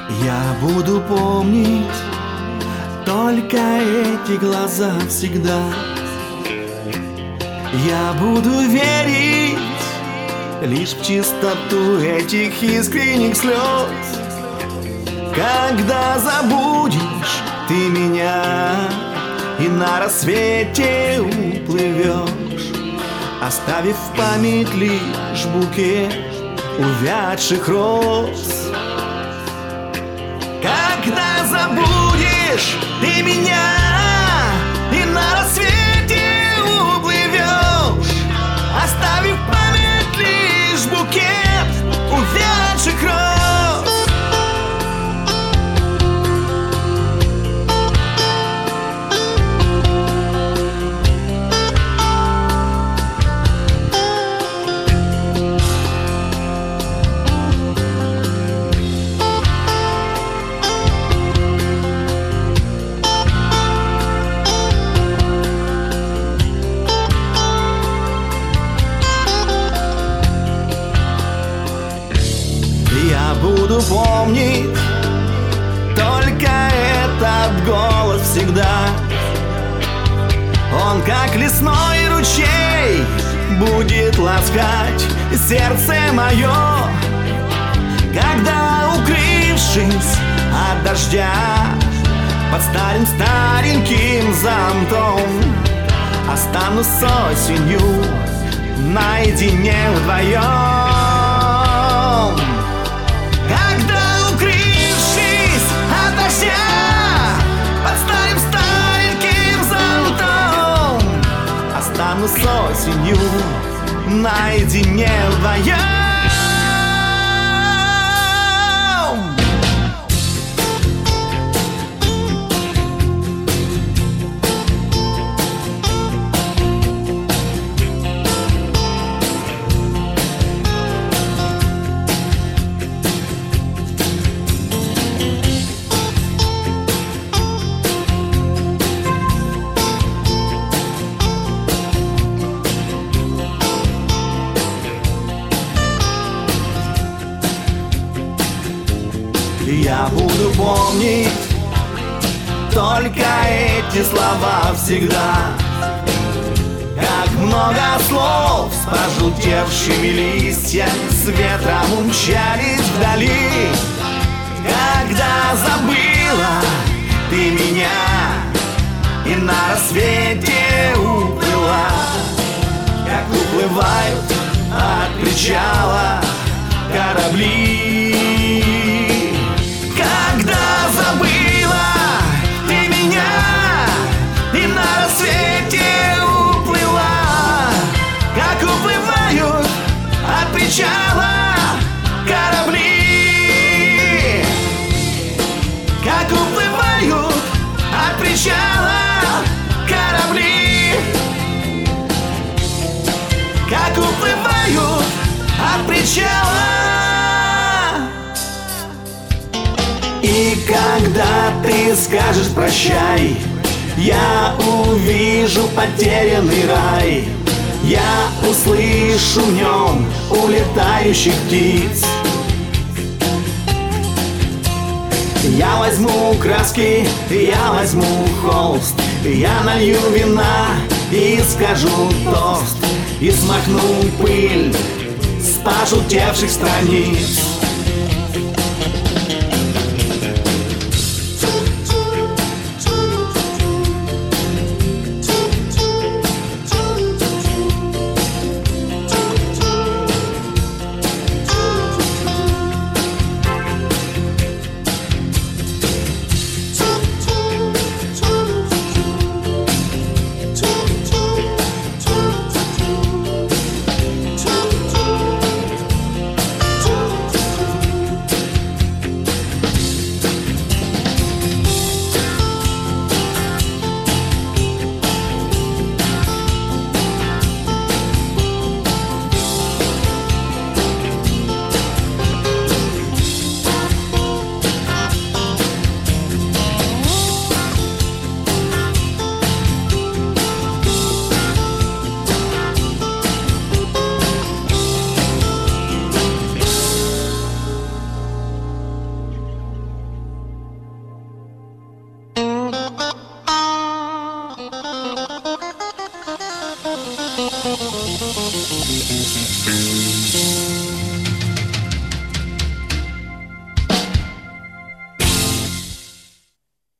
Я буду помнить только эти глаза всегда. Я буду верить лишь в чистоту этих искренних слез. Когда забудешь ты меня и на рассвете уплывешь, оставив в память лишь букет увядших роз. Когда забудешь ты меня и на рассвете уплывешь, оставив в память лишь букет увядших роз. Я буду помнить только этот голос всегда. Он, как лесной ручей, будет ласкать сердце мое, когда, укрывшись от дождя под стареньким зонтом, останусь с осенью наедине вдвоем. Когда, укрывшись от дождя под стареньким зонтом, останусь с осенью наедине вдвоем. Я буду помнить только эти слова всегда. Как много слов с пожелтевшими листьями с ветром умчались вдали. Когда забыла ты меня и на рассвете уплыла, как уплывают от причала корабли. Когда забыла ты меня и на рассвете уплыла, как уплывают от причала корабли. Как уплывают от причала корабли. Как уплывают от причала. И когда ты скажешь прощай, я увижу потерянный рай. Я услышу в нем улетающих птиц. Я возьму краски, я возьму холст, я налью вина и скажу тост, и смахну пыль с пожелтевших страниц.